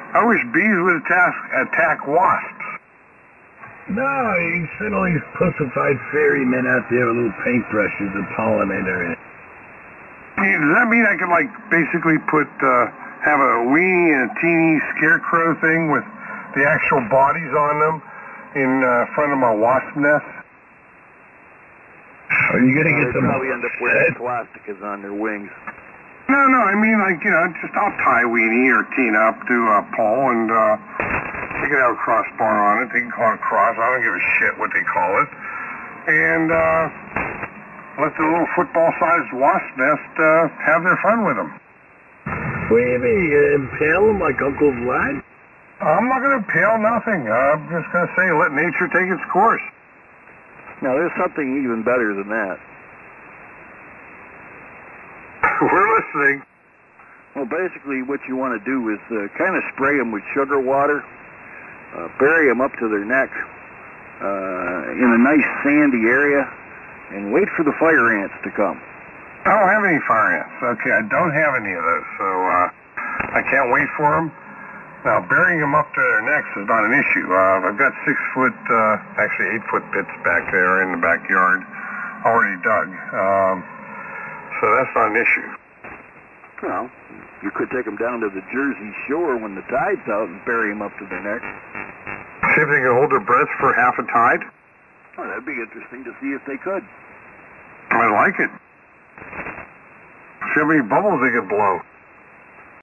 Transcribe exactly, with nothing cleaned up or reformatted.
I wish bees would attack, attack wasps. No, you send all these pussified fairymen out there with little paintbrushes and pollinator in it. Does that mean I could, like, basically put, uh, have a weenie and a teeny scarecrow thing with the actual bodies on them in uh, front of my wasp nest? Are you going to get They them probably end up wearing swastikas on their wings. No, no, I mean, like, you know, just I'll tie a weenie or Tina up to a pole and uh, they can have a crossbar on it. They can call it a cross. I don't give a shit what they call it. And uh, let the little football-sized wasp nest uh, have their fun with them. What do you mean? You gonna impale them like Uncle Vlad? I'm not going to impale nothing. I'm just going to say let nature take its course. Now, there's something even better than that. We're listening. Well, basically, what you want to do is uh, kind of spray them with sugar water, uh, bury them up to their neck uh, in a nice sandy area, and wait for the fire ants to come. I don't have any fire ants. Okay, I don't have any of those, so uh, I can't wait for them. Now, burying them up to their necks is not an issue. Uh, I've got six foot, uh, actually eight foot pits back there in the backyard already dug. Um, so that's not an issue. Well, you could take them down to the Jersey Shore when the tide's out and bury them up to their neck. See if they can hold their breath for half a tide? Oh, that'd be interesting to see if they could. I like it. See how many bubbles they could blow.